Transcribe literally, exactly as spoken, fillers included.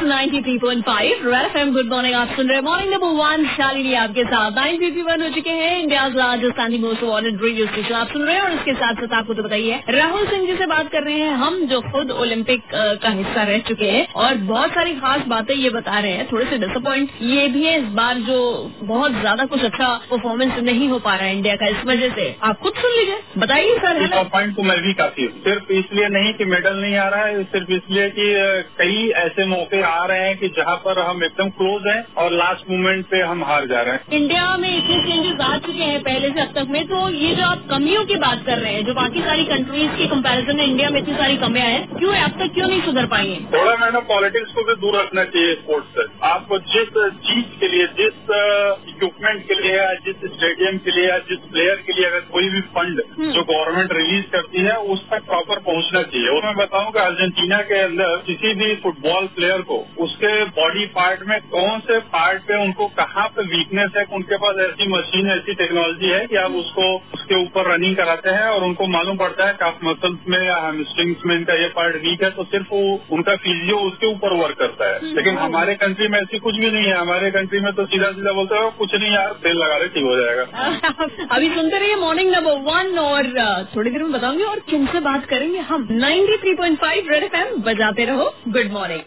Ninety three point five red FM. Good morning, आप सुन रहे हैं मॉर्निंग नंबर वन शालिनी आपके साथ। नाइन फिफ्टी वन हो चुके हैं। India Rajasthan most wanted radio station आप सुन रहे हैं और इसके साथ साथ आपको तो बताइए राहुल सिंह जी से बात कर रहे हैं हम, जो खुद ओलंपिक का हिस्सा रह चुके हैं और बहुत सारी खास बातें ये बता रहे हैं। थोड़े से डिसअपॉइंट ये भी है इस बार, जो बहुत ज्यादा कुछ अच्छा परफॉर्मेंस नहीं हो पा रहा है इंडिया का, इस वजह से आप खुद सुन लीजिए, बताइए सर। डिसअपॉइंट तो मैं भी काफी हूँ, सिर्फ इसलिए नहीं कि मेडल नहीं आ रहा है, सिर्फ इसलिए कि कई ऐसे मौके आ रहे हैं कि जहाँ पर हम एकदम क्लोज हैं और लास्ट मोमेंट पे हम हार जा रहे हैं। इंडिया में इतने चेंजेस आ चुके हैं पहले से अब तक में, तो ये जो आप कमियों की बात कर रहे हैं, जो बाकी सारी कंट्रीज के कंपैरिजन में इंडिया में इतनी सारी कमियां हैं, क्यों अब तक क्यों नहीं सुधर पाई हैं? थोड़ा मैडम पॉलिटिक्स को भी दूर रखना चाहिए स्पोर्ट्स से। आपको जिस चीज के लिए, जिस इक्विपमेंट के लिए, जिस स्टेडियम के लिए, जिस प्लेयर के लिए अगर कोई भी फंड जो गवर्नमेंट रिलीज करती है उस तक प्रॉपर पहुंचना चाहिए। और मैं बताऊं कि अर्जेंटीना के अंदर किसी भी फुटबॉल प्लेयर को उसके बॉडी पार्ट में कौन से पार्ट पे उनको कहाँ पे वीकनेस है, उनके पास ऐसी मशीन, ऐसी टेक्नोलॉजी है कि आप उसको उसके ऊपर रनिंग कराते हैं और उनको मालूम पड़ता है काफ मसल्स में या हैमस्ट्रिंग्स में इनका ये पार्ट वीक है, तो सिर्फ वो उनका फिजियो उसके ऊपर वर्क करता है। लेकिन हमारे कंट्री में ऐसी कुछ भी नहीं है। हमारे कंट्री में तो सीधा सीधा बोलते हैं कुछ नहीं यार, तेल लगा रहे ठीक हो जाएगा। अभी सुनते रहिए मॉर्निंग नंबर वन और थोड़ी देर में बताऊंगी और किनसे बात करेंगे हम। Ninety three point five red FM बजाते रहो। Good morning.